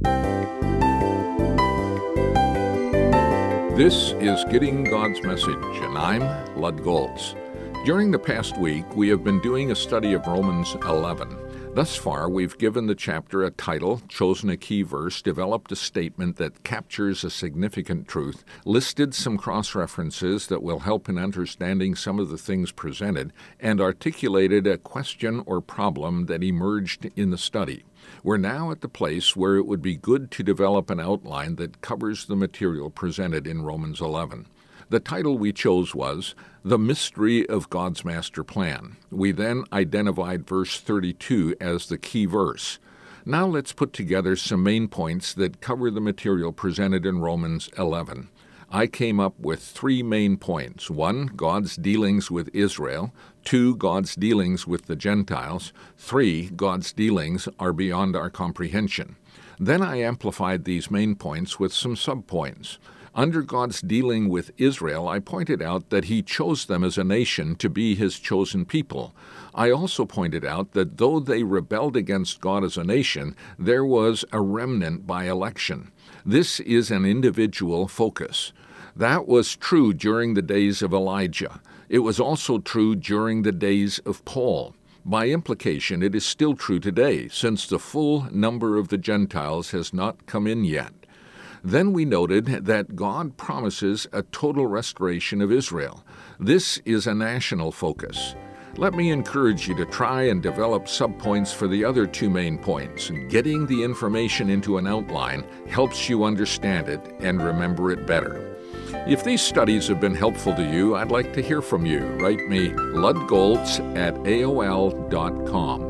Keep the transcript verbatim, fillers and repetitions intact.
This is Getting God's Message, and I'm Lud Goltz. During the past week, we have been doing a study of Romans eleven. Thus far, we've given the chapter a title, chosen a key verse, developed a statement that captures a significant truth, listed some cross-references that will help in understanding some of the things presented, and articulated a question or problem that emerged in the study. We're now at the place where it would be good to develop an outline that covers the material presented in Romans eleven. The title we chose was The Mystery of God's Master Plan. We then identified verse thirty-two as the key verse. Now let's put together some main points that cover the material presented in Romans eleven. I came up with three main points. One, God's dealings with Israel. Two, God's dealings with the Gentiles. Three, God's dealings are beyond our comprehension. Then I amplified these main points with some subpoints. Under God's dealing with Israel, I pointed out that he chose them as a nation to be his chosen people. I also pointed out that though they rebelled against God as a nation, there was a remnant by election. This is an individual focus. That was true during the days of Elijah. It was also true during the days of Paul. By implication, it is still true today, since the full number of the Gentiles has not come in yet. Then we noted that God promises a total restoration of Israel. This is a national focus. Let me encourage you to try and develop subpoints for the other two main points. Getting the information into an outline helps you understand it and remember it better. If these studies have been helpful to you, I'd like to hear from you. Write me ludgoltz at A O L dot com.